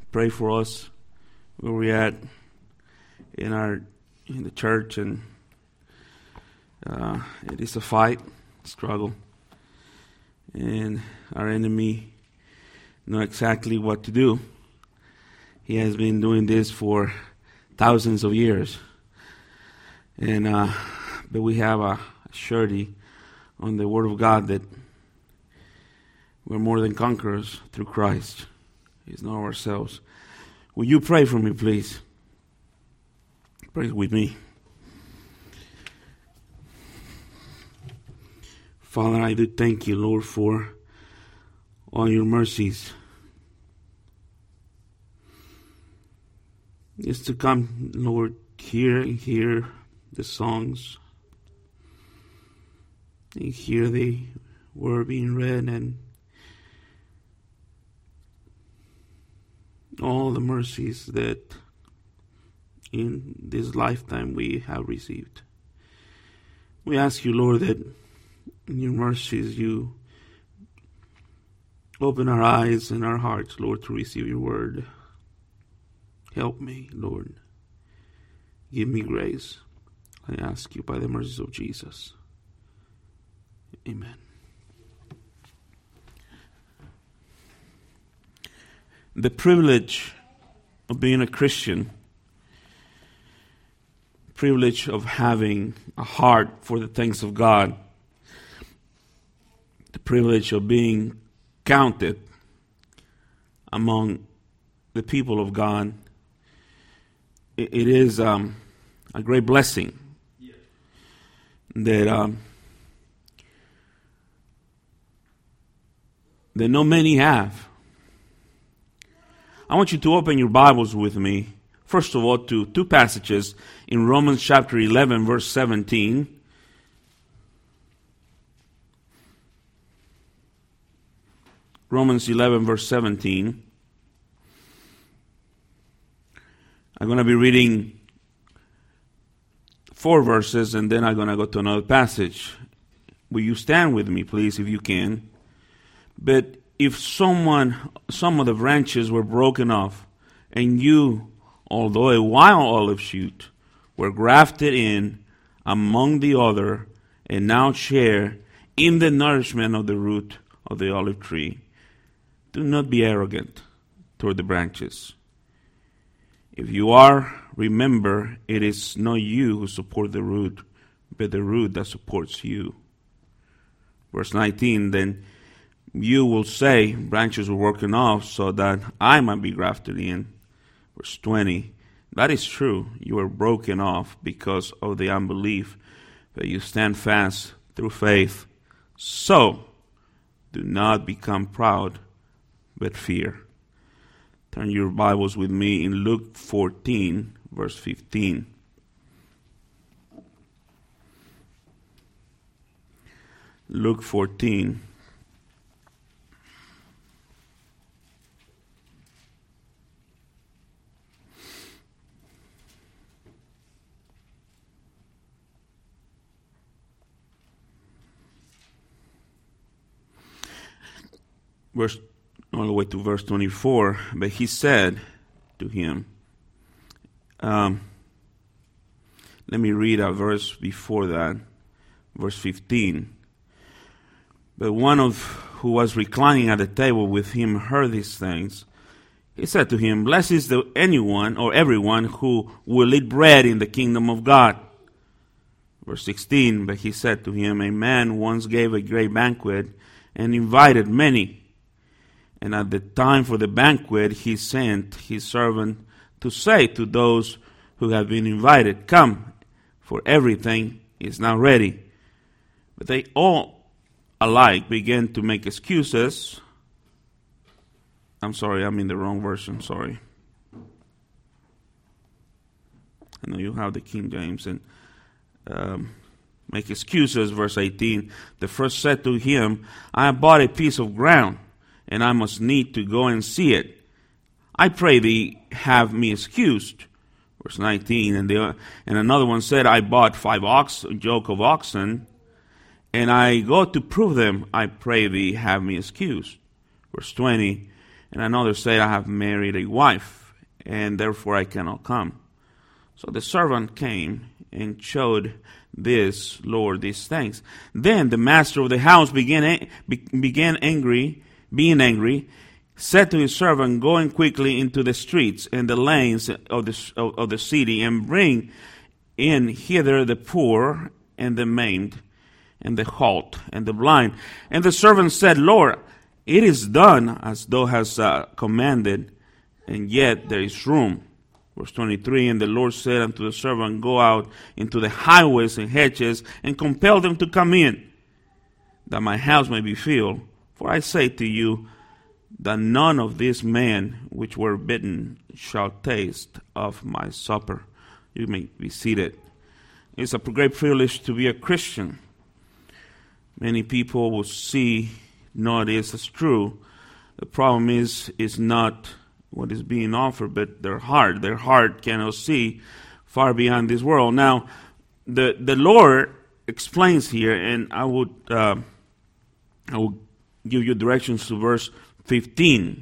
pray for us where we're at in the church, and it is a fight, struggle, and our enemy know exactly what to do. He has been doing this for thousands of years, and but we have a surety on the Word of God that we're more than conquerors through Christ. It's not ourselves. Will you pray for me, please? Pray with me. Father, I do thank you, Lord, for all your mercies. Just to come, Lord, here and hear the songs, and hear the word being read, and all the mercies that in this lifetime we have received. We ask you, Lord, that in your mercies you open our eyes and our hearts, Lord, to receive your word. Help me, Lord. Give me grace. I ask you by the mercies of Jesus. Amen. The privilege of being a Christian, privilege of having a heart for the things of God, the privilege of being counted among the people of God, it is a great blessing that not many have. I want you to open your Bibles with me, first of all, to two passages in Romans chapter 11, verse 17. Romans 11, verse 17. I'm going to be reading 4 verses, and then I'm going to go to another passage. Will you stand with me, please, if you can? But if some of the branches were broken off, and you, although a wild olive shoot, were grafted in among the other, and now share in the nourishment of the root of the olive tree, do not be arrogant toward the branches. If you are, remember, it is not you who support the root, but the root that supports you. Verse 19, then you will say, branches were broken off so that I might be grafted in. Verse 20, that is true. You were broken off because of the unbelief, but you stand fast through faith. So, do not become proud, but fear. Turn your Bibles with me in Luke 14, verse 15. Luke 14. All the way to verse 24. But he said to him, let me read a verse before that, verse 15. But one of who was reclining at the table with him heard these things. He said to him, blessed is anyone or everyone who will eat bread in the kingdom of God. Verse 16, but he said to him, a man once gave a great banquet and invited many. And at the time for the banquet, he sent his servant to say to those who have been invited, come, for everything is now ready. But they all alike began to make excuses. I'm sorry, I'm in the wrong version, sorry. I know you have the King James. And make excuses, verse 18. The first said to him, I have bought a piece of ground, and I must need to go and see it. I pray thee, have me excused. Verse 19, and another one said, I bought 5 yoke of oxen, and I go to prove them. I pray thee, have me excused. Verse 20, And another said, I have married a wife, and therefore I cannot come. So the servant came and showed this Lord these things. Then the master of the house being angry, said to his servant, Go quickly into the streets and the lanes of the city, and bring in hither the poor and the maimed, and the halt, and the blind. And the servant said, Lord, it is done as thou hast commanded, and yet there is room. Verse 23, and the Lord said unto the servant, Go out into the highways and hedges, and compel them to come in, that my house may be filled. For I say to you, that none of these men which were bidden shall taste of my supper. You may be seated. It's a great privilege to be a Christian. Many people will see, no, it is as true. The problem is not what is being offered, but their heart. Their heart cannot see far beyond this world. Now, the Lord explains here, and I will give you directions to verse 15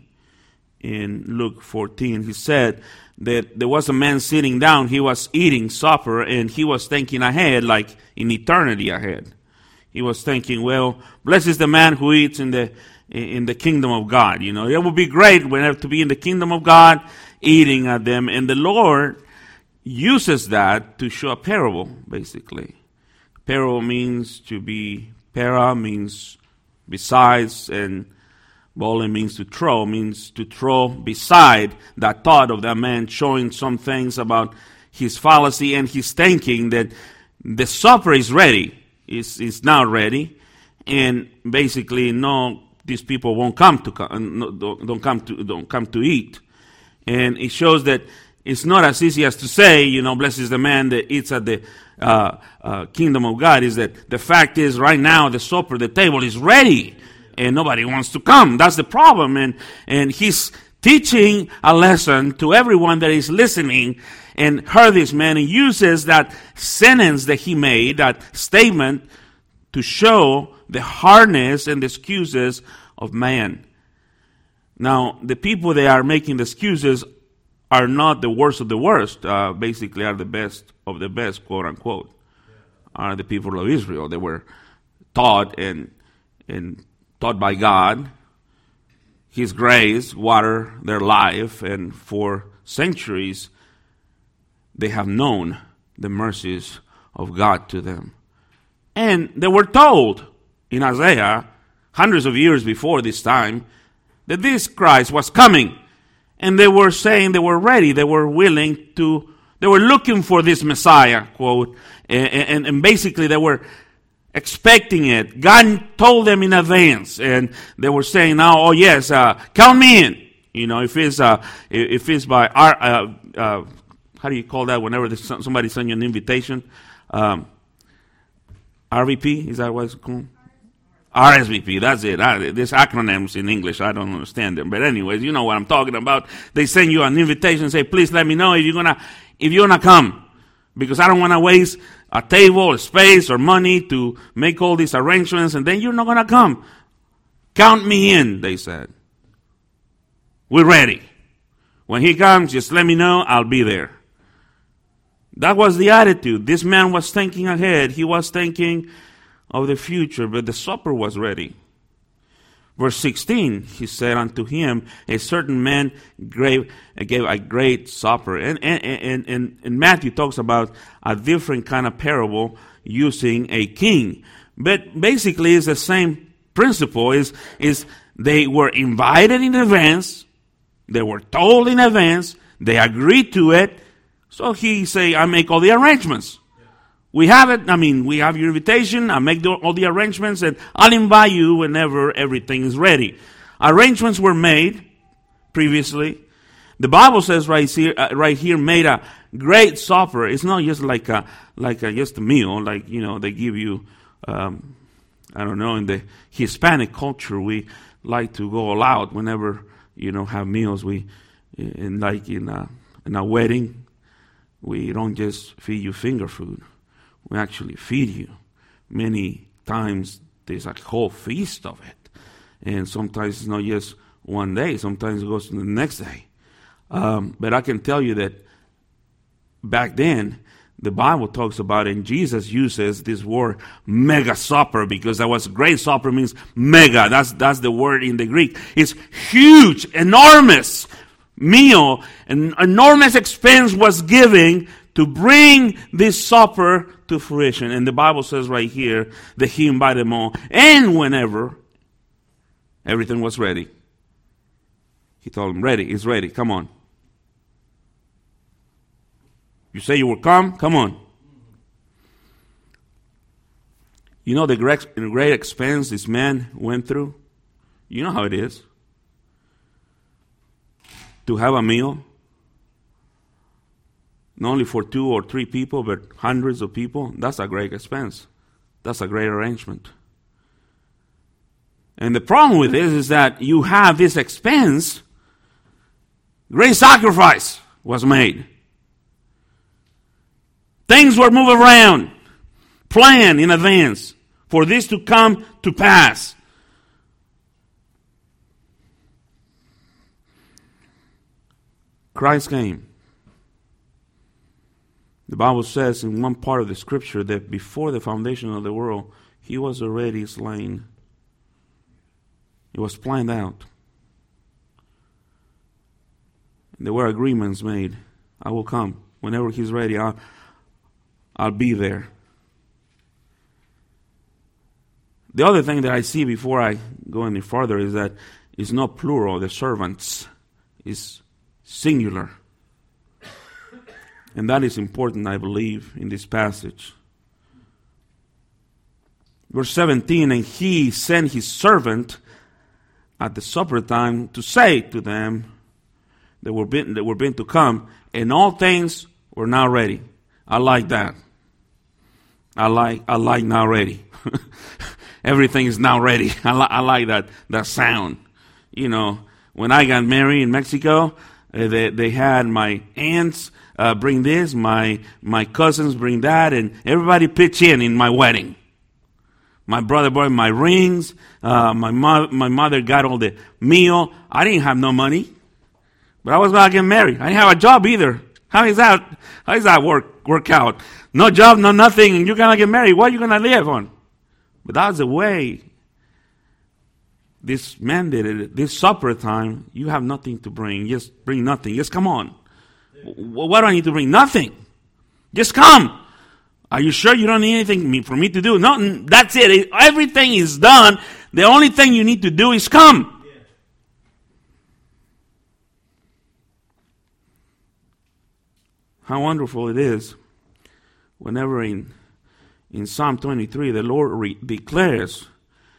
in Luke 14. He said that there was a man sitting down. He was eating supper, and he was thinking ahead, like in eternity ahead. He was thinking, well, blessed is the man who eats in the kingdom of God. You know, it would be great whenever to be in the kingdom of God, eating at them. And the Lord uses that to show a parable, basically. Parable means to be, para means besides, and bole means to throw beside that thought of that man, showing some things about his fallacy and his thinking that the supper is ready, is now ready, and basically no, these people won't come don't come to eat. And it shows that it's not as easy as to say, you know, blessed is the man that eats at the kingdom of God. Is that the fact is right now the supper, the table is ready, and nobody wants to come. That's the problem. And he's teaching a lesson to everyone that is listening and heard this man, and uses that sentence that he made, that statement, to show the hardness and the excuses of man. Now, the people that are making the excuses are not the worst of the worst, basically are the best of the best, quote unquote, are the people of Israel. They were taught and taught by God. His grace water their life, and for centuries they have known the mercies of God to them. And they were told in Isaiah, hundreds of years before this time, that this Christ was coming. And they were saying they were ready, they were willing to, they were looking for this Messiah, quote, and basically they were expecting it. God told them in advance, and they were saying now, oh yes, count me in. You know, if it's by our, how do you call that whenever somebody sends you an invitation? RVP, is that what it's called? RSVP, that's it. There's acronyms in English, I don't understand them. But anyways, you know what I'm talking about. They send you an invitation and say, please let me know if you're gonna come. Because I don't want to waste a table or space or money to make all these arrangements, and then you're not gonna come. Count me in, they said. We're ready. When he comes, just let me know, I'll be there. That was the attitude. This man was thinking ahead. He was thinking of the future, but the supper was ready. Verse 16, he said unto him, a certain man gave a great supper. And Matthew talks about a different kind of parable using a king. But basically it's the same principle. Is they were invited in advance, they were told in advance, they agreed to it. So he say, I make all the arrangements. We have it. We have your invitation. I make all the arrangements, and I'll invite you whenever everything is ready. Arrangements were made previously. The Bible says right here, made a great supper. It's not just like just a meal. Like, you know, they give you, I don't know, in the Hispanic culture, we like to go all out whenever, you know, have meals. In a wedding, we don't just feed you finger food. We actually feed you. Many times there's a whole feast of it. And sometimes it's not just one day. Sometimes it goes to the next day. But I can tell you that back then, the Bible talks about, and Jesus uses this word mega supper, because that was great. Supper means mega. That's the word in the Greek. It's huge, enormous meal, an enormous expense was given to bring this supper to fruition. And the Bible says right here that he invited them all. And whenever everything was ready, he told them, ready, it's ready, come on. You say you will come? Come on. You know the great expense this man went through? You know how it is. To have a meal, not only for 2 or 3 people, but hundreds of people, that's a great expense. That's a great arrangement. And the problem with this is that you have this expense, great sacrifice was made. Things were moved around, planned in advance for this to come to pass. Christ came. The Bible says in one part of the scripture that before the foundation of the world, he was already slain. It was planned out. There were agreements made. I will come. Whenever he's ready, I'll be there. The other thing that I see before I go any further is that it's not plural, the servants. It's singular. And that is important, I believe, in this passage. Verse 17, and he sent his servant at the supper time to say to them that were been to come, and all things were now ready. I like that. I like now ready. Everything is now ready. I like that sound. You know, when I got married in Mexico, they had my aunts bring this, my cousins bring that, and everybody pitch in my wedding. My brother brought my rings. My mother got all the meal. I didn't have no money, but I was going to get married. I didn't have a job either. How does that work out? No job, no nothing, and you're going to get married. What are you going to live on? But that's the way this man did it. This supper time, you have nothing to bring. Just bring nothing. Just come on. What do I need to bring? Nothing. Just come. Are you sure you don't need anything for me to do? No, that's it. Everything is done. The only thing you need to do is come. Yeah. How wonderful it is whenever in Psalm 23 the Lord declares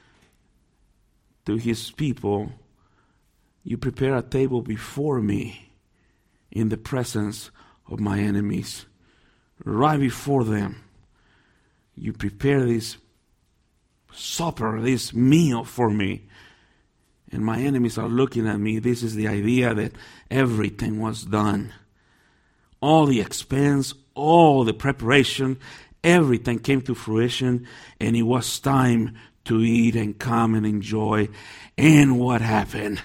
to his people, you prepare a table before me in the presence of my enemies. Right before them, you prepare this supper, this meal for me. And my enemies are looking at me. This is the idea that everything was done. All the expense, all the preparation, everything came to fruition. And it was time to eat and come and enjoy. And what happened?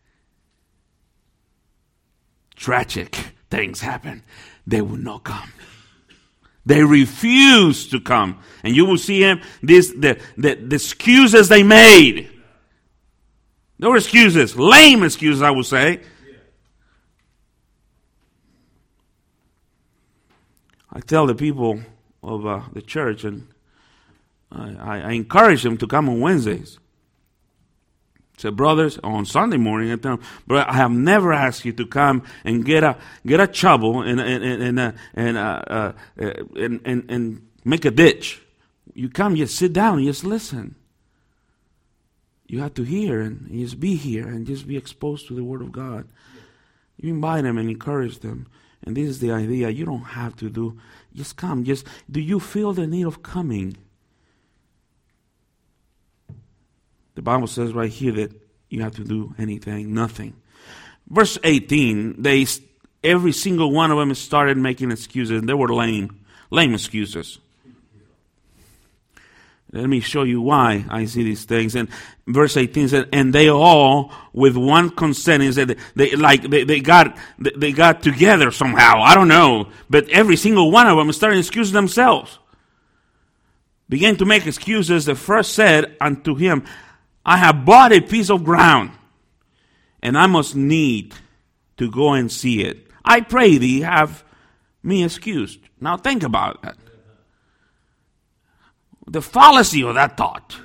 Tragic things happened. They would not come. They refused to come. And you will see the excuses they made. There were excuses, lame excuses, I would say. I tell the people of the church, and I encourage them to come on Wednesdays. Say, brothers, on Sunday morning, I tell them, but I have never asked you to come and get a shovel and make a ditch. You come, just sit down, and just listen. You have to hear and just be here and just be exposed to the Word of God. You invite them and encourage them. And this is the idea. You don't have to do. Just come. Just do you feel the need of coming? The Bible says right here that you have to do anything, nothing. Verse 18, every single one of them started making excuses, and they were lame excuses. Let me show you why I see these things. And verse 18 said, and they all with one consent. He said they got together somehow. I don't know. But every single one of them started excusing themselves. Began to make excuses. The first said unto him, I have bought a piece of ground, and I must need to go and see it. I pray thee, have me excused. Now think about that. The fallacy of that thought.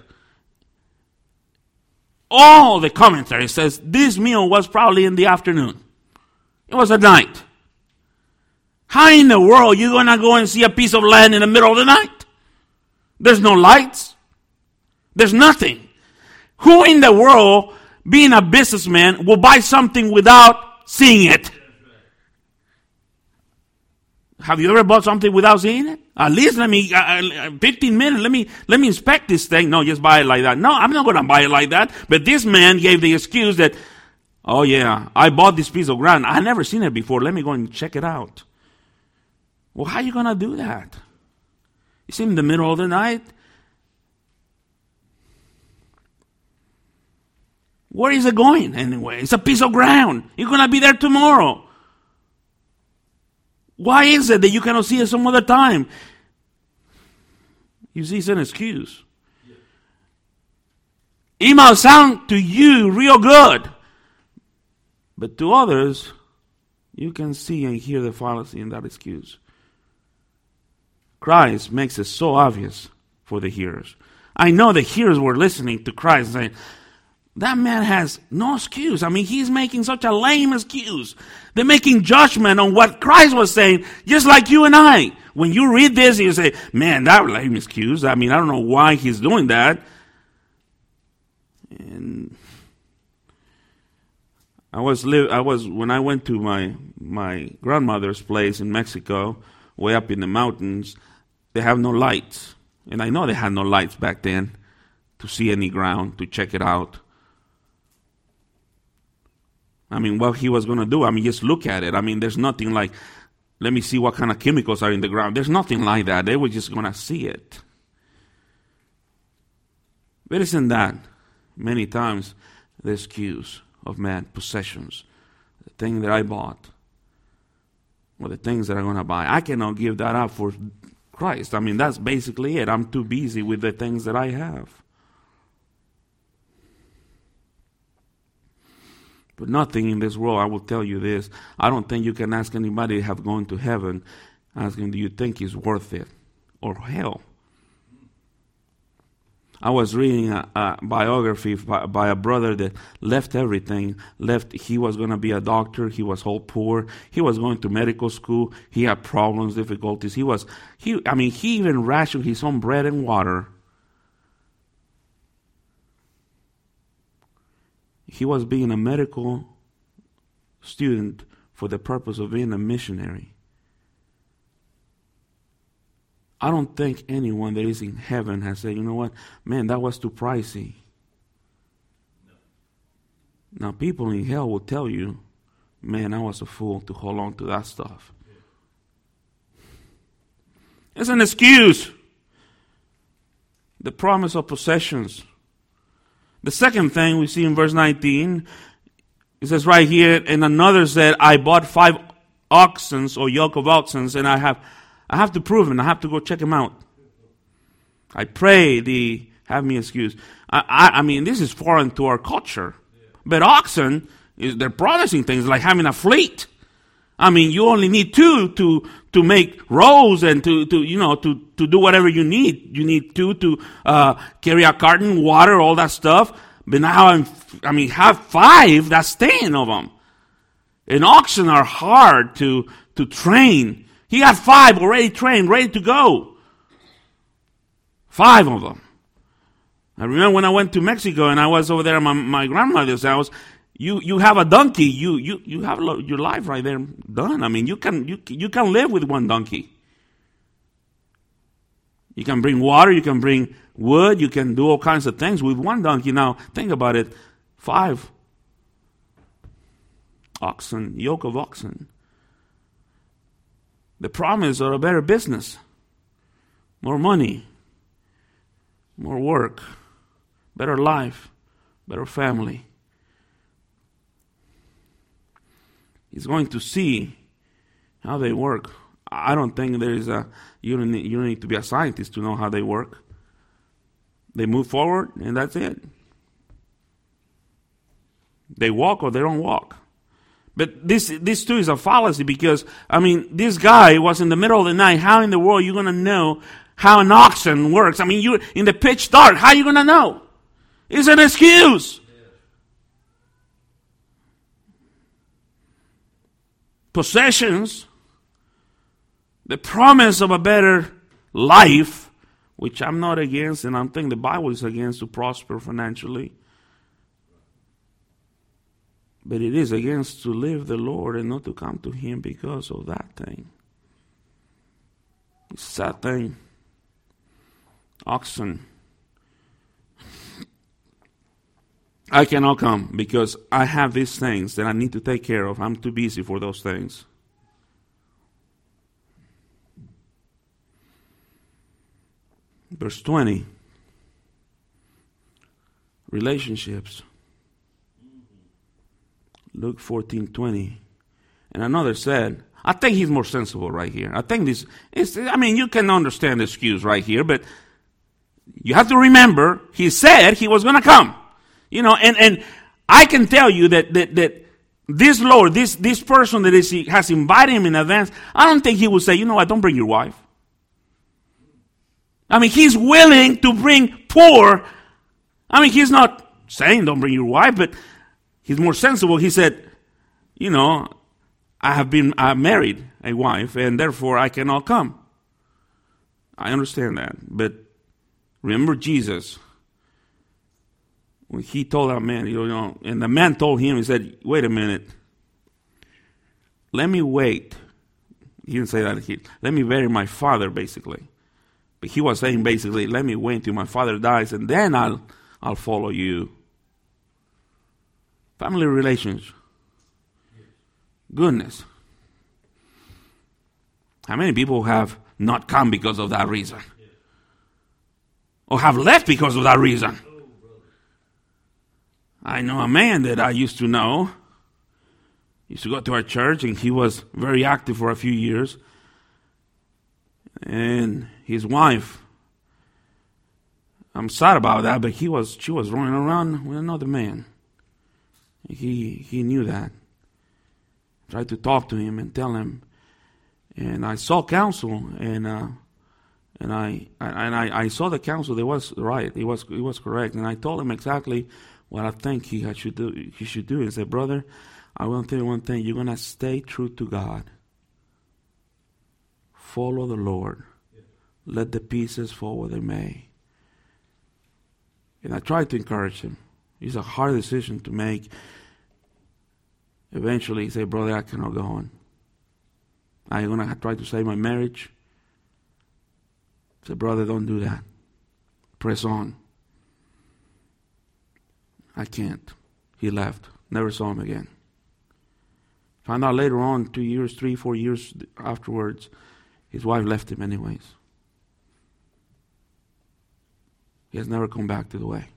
All the commentary says this meal was probably in the afternoon. It was at night. How in the world are you going to go and see a piece of land in the middle of the night? There's no lights. There's nothing. Who in the world, being a businessman, will buy something without seeing it? Have you ever bought something without seeing it? At least 15 minutes, let me inspect this thing. No, just buy it like that. No, I'm not going to buy it like that. But this man gave the excuse that, oh yeah, I bought this piece of ground. I never seen it before. Let me go and check it out. Well, how are you going to do that? It's in the middle of the night. Where is it going anyway? It's a piece of ground. You're going to be there tomorrow. Why is it that you cannot see it some other time? You see, it's an excuse. It might sound to you real good, but to others, you can see and hear the fallacy in that excuse. Christ makes it so obvious for the hearers. I know the hearers were listening to Christ saying, that man has no excuse. I mean, he's making such a lame excuse. They're making judgment on what Christ was saying, just like you and I. When you read this, you say, man, that lame excuse. I mean, I don't know why he's doing that. And when I went to my grandmother's place in Mexico, way up in the mountains, they have no lights. And I know they had no lights back then to see any ground, to check it out. I mean, what he was going to do, just look at it. There's nothing like, let me see what kind of chemicals are in the ground. There's nothing like that. They were just going to see it. But isn't that many times the excuse of man, possessions, the thing that I bought, or the things that I'm going to buy? I cannot give that up for Christ. That's basically it. I'm too busy with the things that I have. But nothing in this world, I will tell you this, I don't think you can ask anybody who have gone to heaven, asking, do you think it's worth it? Or hell. I was reading a biography by a brother that left everything. He was going to be a doctor. He was all poor. He was going to medical school. He had problems, difficulties. He even rationed his own bread and water. He was being a medical student for the purpose of being a missionary. I don't think anyone that is in heaven has said, you know what, man, that was too pricey. No. Now, people in hell will tell you, man, I was a fool to hold on to that stuff. It's an excuse. The promise of possessions. The second thing we see in verse 19, it says right here, and another said, I bought 5 oxen or yoke of oxen, and I have to prove them. I have to go check them out. I pray thee, have me excused. This is foreign to our culture. But oxen, they're promising things like having a fleet. You only need 2 to make rows and to do whatever you need. You need 2 to carry a carton, water, all that stuff. But now have 5. That's 10 of them. And oxen are hard to train. He had 5 already trained, ready to go. 5 of them. I remember when I went to Mexico and I was over there at my grandmother's house. You have a donkey. You have your life right there done. You can live with one donkey. You can bring water. You can bring wood. You can do all kinds of things with one donkey. Now think about it: 5 oxen, yoke of oxen. The promise of a better business, more money, more work, better life, better family. He's going to see how they work. I don't think there is you don't need to be a scientist to know how they work. They move forward, and that's it. They walk or they don't walk. But this too is a fallacy because, this guy was in the middle of the night. How in the world are you going to know how an oxen works? You're in the pitch dark. How are you going to know? It's an excuse. Possessions, the promise of a better life, which I'm not against, and I think the Bible is against to prosper financially. But it is against to live the Lord and not to come to Him because of that thing. It's a sad thing. Oxen. I cannot come because I have these things that I need to take care of. I'm too busy for those things. Verse 20. Relationships. Luke 14:20. And another said, I think he's more sensible right here. I think this is, you can understand the excuse right here, but you have to remember, he said he was going to come. And I can tell you that this Lord, this person that has invited him in advance, I don't think he will say, don't bring your wife. He's willing to bring poor. He's not saying don't bring your wife, but he's more sensible. He said, I married a wife, and therefore I cannot come. I understand that. But remember Jesus, when he told that man, and the man told him, he said, wait a minute. Let me wait. He didn't say that. Let me bury my father, basically. But he was saying, basically, let me wait till my father dies, and then I'll follow you. Family relations. Goodness. How many people have not come because of that reason? Or have left because of that reason? I know a man that I used to know. He used to go to our church, and he was very active for a few years. And his wife, I'm sad about that, but she was running around with another man. He knew that. Tried to talk to him and tell him, and I saw counsel, and I saw the counsel that was right. It was correct, and I told him exactly what I think he should do. He should do. He said, brother, I want to tell you one thing. You're gonna stay true to God. Follow the Lord. Let the pieces fall where they may. And I tried to encourage him. It's a hard decision to make. Eventually, he said, brother, I cannot go on. I'm going to try to save my marriage. I said, brother, don't do that. Press on. I can't. He left. Never saw him again. Found out later on, 2 years, 3, 4 years afterwards, his wife left him anyways. He has never come back to the way.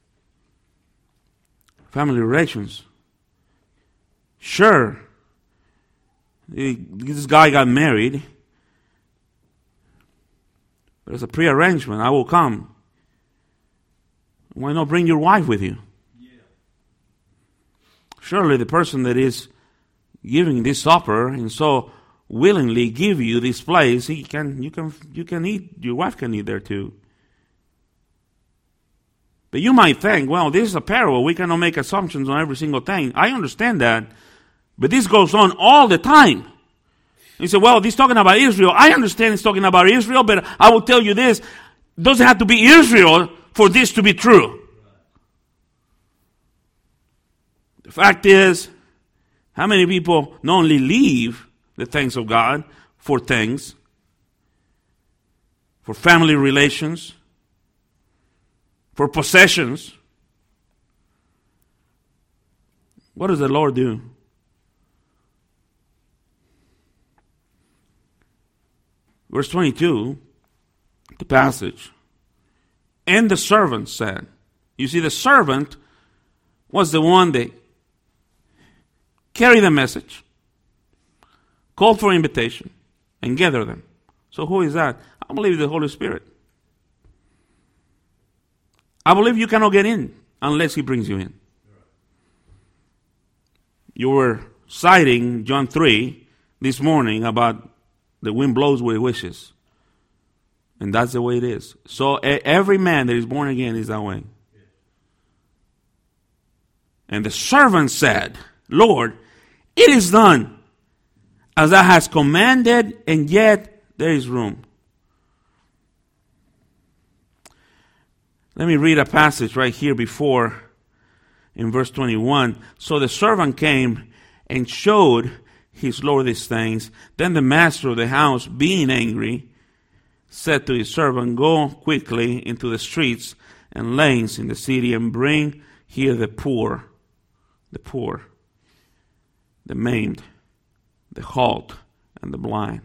Family relations. Sure, this guy got married, but it's a pre-arrangement. I will come. Why not bring your wife with you? Yeah. Surely the person that is giving this supper and so willingly give you this place, you can eat. Your wife can eat there too. But you might think, well, this is a parable. We cannot make assumptions on every single thing. I understand that. But this goes on all the time. You say, well, this is talking about Israel. I understand it's talking about Israel, but I will tell you this. It doesn't have to be Israel for this to be true. The fact is, how many people not only leave the things of God for things, for family relations, for possessions. What does the Lord do? Verse 22, the passage. And the servant said. You see, the servant was the one that carried the message, called for invitation, and gathered them. So who is that? I believe the Holy Spirit. I believe you cannot get in unless He brings you in. You were citing John 3 this morning about the wind blows where it wishes. And that's the way it is. So every man that is born again is that way. And the servant said, Lord, it is done as thou hast commanded, and yet there is room. Let me read a passage right here before, in verse 21. So the servant came and showed his Lord these things. Then the master of the house, being angry, said to his servant, Go quickly into the streets and lanes in the city, and bring here the poor, the maimed, the halt, and the blind.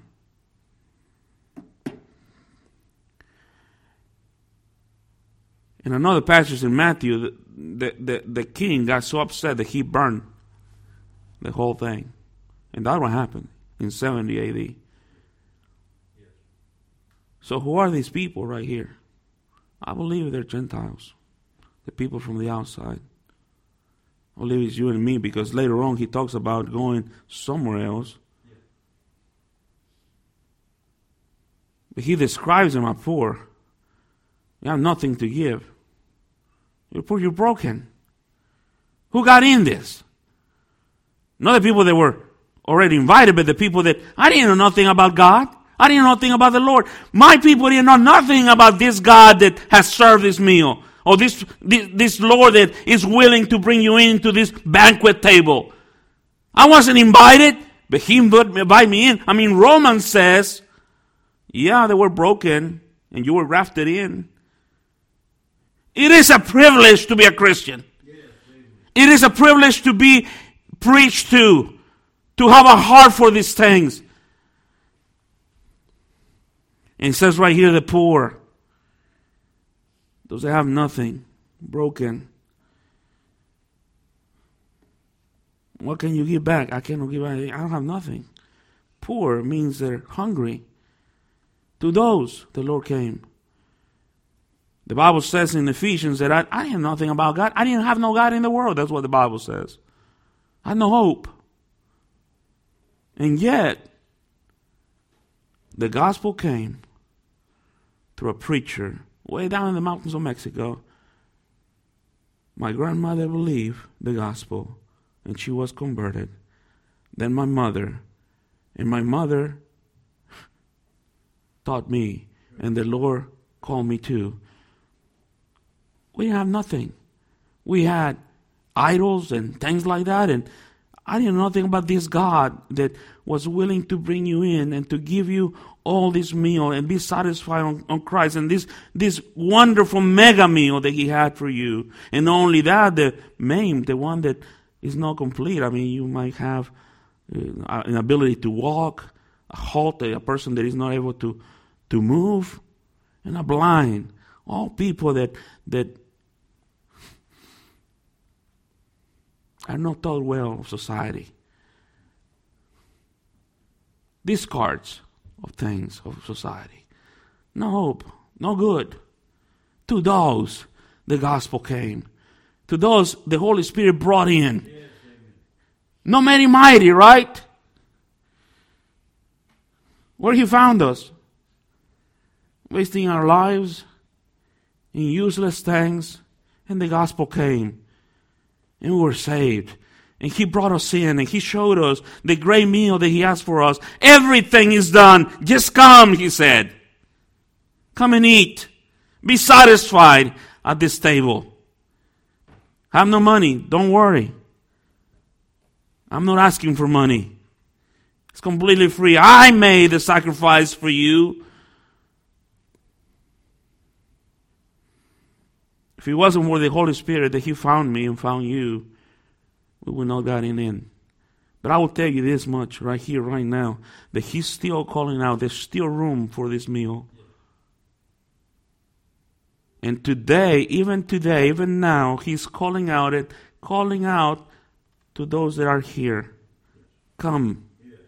In another passage in Matthew, the king got so upset that he burned the whole thing. And that what happened in 70 A.D. So who are these people right here? I believe they're Gentiles. The people from the outside. I believe it's you and me, because later on he talks about going somewhere else. But he describes them as poor. You have nothing to give. You're poor, you're broken. Who got in this? Not the people that were already invited, but the people that, I didn't know nothing about God. I didn't know nothing about the Lord. My people didn't know nothing about this God that has served this meal. Or this Lord that is willing to bring you into this banquet table. I wasn't invited, but He invited me in. I mean, Romans says, yeah, they were broken, and you were grafted in. It is a privilege to be a Christian. It is a privilege to be preached to have a heart for these things. And it says right here, the poor, those that have nothing, broken. What can you give back? I cannot give back. I don't have nothing. Poor means they're hungry. To those, the Lord came. The Bible says in Ephesians that I didn't know nothing about God. I didn't have no God in the world. That's what the Bible says. I had no hope. And yet, the gospel came through a preacher way down in the mountains of Mexico. My grandmother believed the gospel, and she was converted. Then my mother, and my mother taught me, and the Lord called me too. We didn't have nothing. We had idols and things like that, and I didn't know nothing about this God that was willing to bring you in and to give you all this meal and be satisfied on Christ, and this wonderful mega meal that He had for you. And not only that, the maimed, the one that is not complete. I mean, you might have an ability to walk, a halt, a person that is not able to move, and a blind. All people that are not thought well of society. Discards of things of society. No hope, no good. To those, the gospel came. To those, the Holy Spirit brought in. Yes, not many mighty, right? Where He found us? Wasting our lives in useless things. And the gospel came. And we were saved. And He brought us in, and He showed us the great meal that He has for us. Everything is done. Just come, He said. Come and eat. Be satisfied at this table. Have no money. Don't worry. I'm not asking for money. It's completely free. I made the sacrifice for you. If it wasn't for the Holy Spirit that He found me and found you, we would not have gotten in. But I will tell you this much right here, right now, that He's still calling out. There's still room for this meal. And today, even now, He's calling out to those that are here. Come.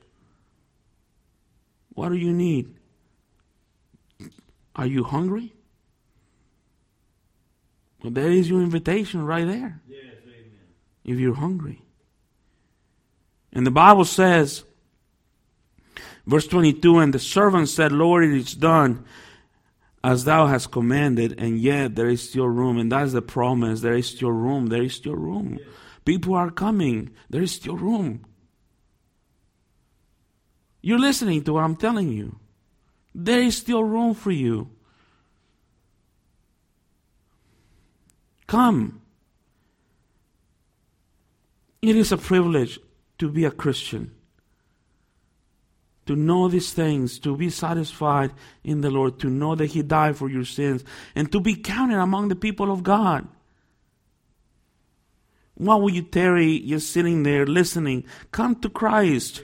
What do you need? Are you hungry? Well, there is your invitation right there. Yes, amen. If you're hungry. And the Bible says, verse 22, and the servant said, Lord, it is done as thou hast commanded, and yet there is still room. And that's the promise. There is still room. There is still room. Yes. People are coming. There is still room. You're listening to what I'm telling you. There is still room for you. Come. It is a privilege to be a Christian. To know these things, to be satisfied in the Lord, to know that He died for your sins, and to be counted among the people of God. Why will you tarry just sitting there listening? Come to Christ.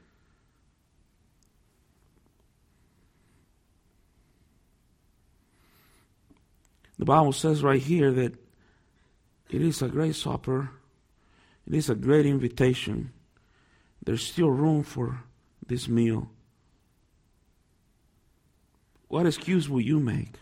The Bible says right here that it is a great supper. It is a great invitation. There's still room for this meal. What excuse will you make?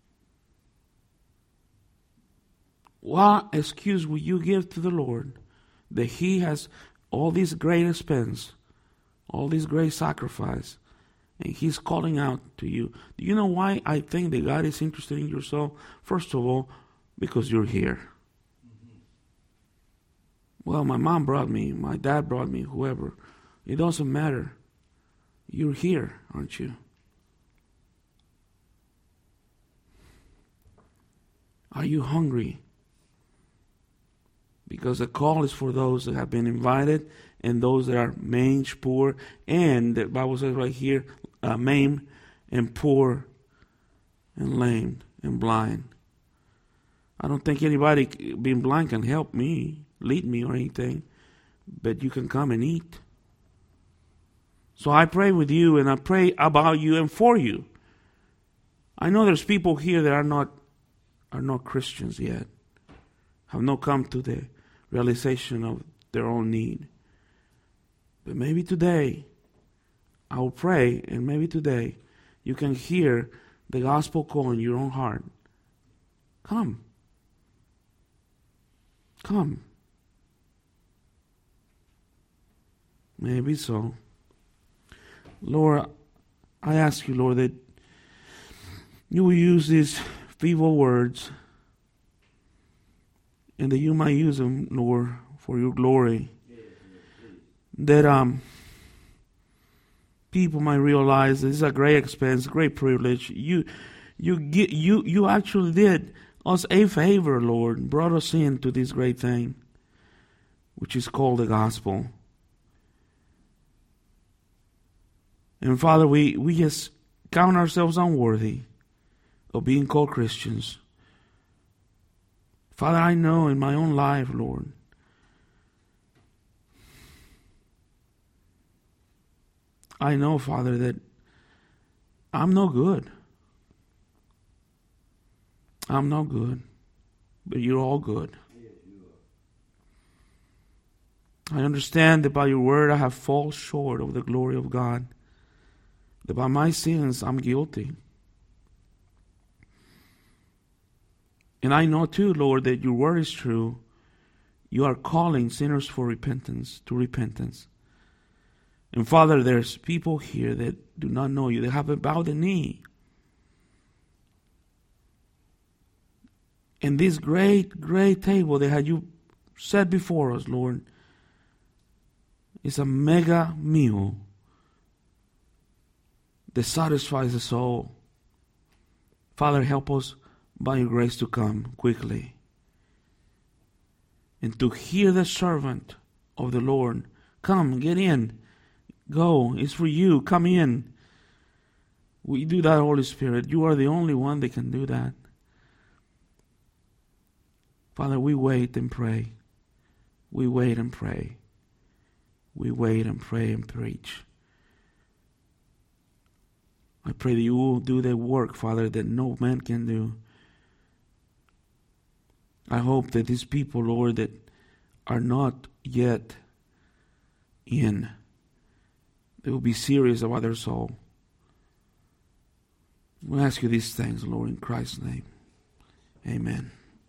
What excuse will you give to the Lord that He has all this great expense, all this great sacrifice, and He's calling out to you? Do you know why I think that God is interested in your soul? First of all, because you're here. Well, my mom brought me, my dad brought me, whoever. It doesn't matter. You're here, aren't you? Are you hungry? Because the call is for those that have been invited and those that are maimed, poor, and the Bible says right here, maimed and poor and lame and blind. I don't think anybody being blind can help me, lead me or anything, but you can come and eat. So I pray with you, and I pray about you and for you. I know there's people here that are not Christians yet, have not come to the realization of their own need. But maybe today, I will pray, and maybe today you can hear the gospel call in your own heart. Come. Come. Maybe so. Lord, I ask you, Lord, that you will use these feeble words and that you might use them, Lord, for your glory. That people might realize this is a great expense, great privilege. You actually did us a favor, Lord, brought us into this great thing, which is called the gospel. And Father, we just count ourselves unworthy of being called Christians. Father, I know in my own life, Lord, I know, Father, that I'm no good. I'm no good, but you're all good. I understand that by your word I have fallen short of the glory of God. That by my sins I'm guilty. And I know too, Lord, that your word is true. You are calling sinners for repentance, to repentance. And Father, there's people here that do not know you. They haven't bowed the knee. And this great, great table that had you set before us, Lord, is a mega meal that satisfies the soul. Father, help us by your grace to come quickly and to hear the servant of the Lord. Come, get in. Go. It's for you. Come in. We do that, Holy Spirit. You are the only one that can do that. Father, we wait and pray. We wait and pray. We wait and pray and preach. I pray that you will do the work, Father, that no man can do. I hope that these people, Lord, that are not yet in, they will be serious about their soul. We'll ask you these things, Lord, in Christ's name. Amen.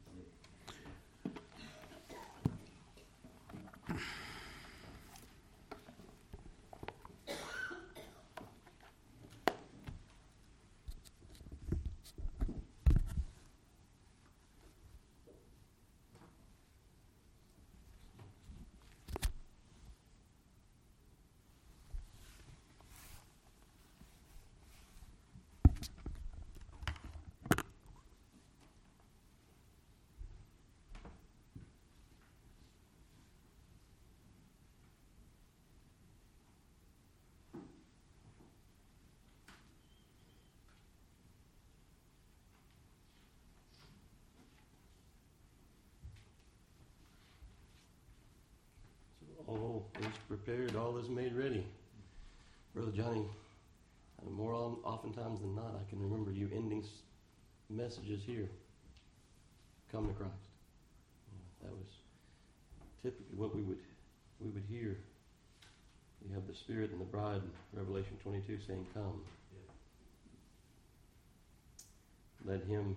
All is prepared, all is made ready. Brother Johnny, oftentimes than not, I can remember you ending messages here. Come to Christ. That was typically what we would hear. You have the Spirit and the bride in Revelation 22 saying, come. Let him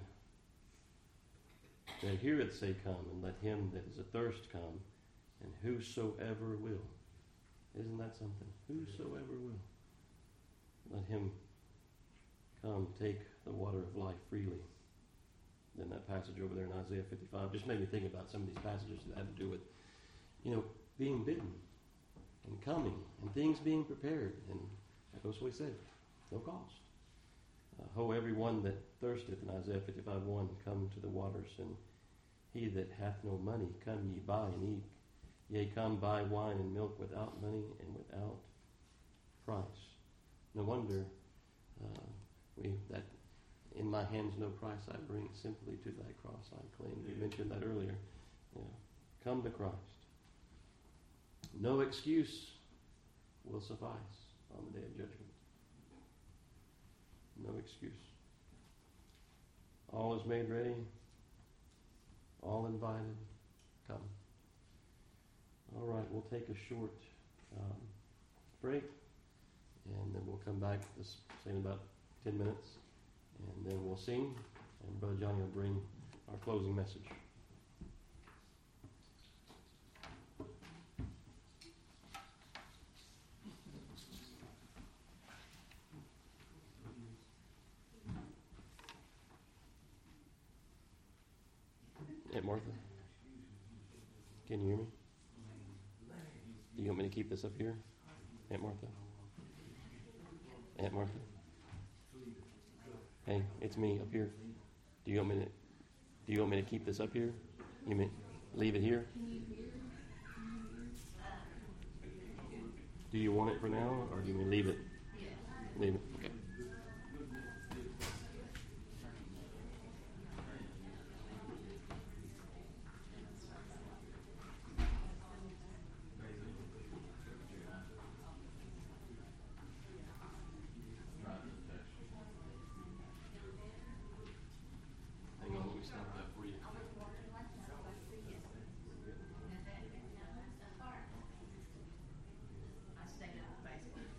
that heareth say, come, and let him that is athirst come, and whosoever will. Isn't that something? Whosoever will. Let him come take the water of life freely. Then that passage over there in Isaiah 55 just made me think about some of these passages that have to do with, being bidden and coming and things being prepared. And that goes what we said, no cost. Ho, everyone that thirsteth, in Isaiah 55:1, come to the waters, and he that hath no money, come ye buy and eat. Yea, come buy wine and milk without money and without price. No wonder that in my hands no price I bring, simply to thy cross I claim. You mentioned that earlier. Come to Christ. No excuse will suffice on the day of judgment. No excuse. All is made ready. All invited. Come. All right, we'll take a short break, and then we'll come back in about 10 minutes, and then we'll sing, and Brother Johnny will bring our closing message. Aunt Martha, can you hear me? Do you want me to keep this up here? Aunt Martha? Aunt Martha? Hey, it's me up here. Do you want me to keep this up here? You mean leave it here? Do you want it for now, or do you want me to leave it? Leave it.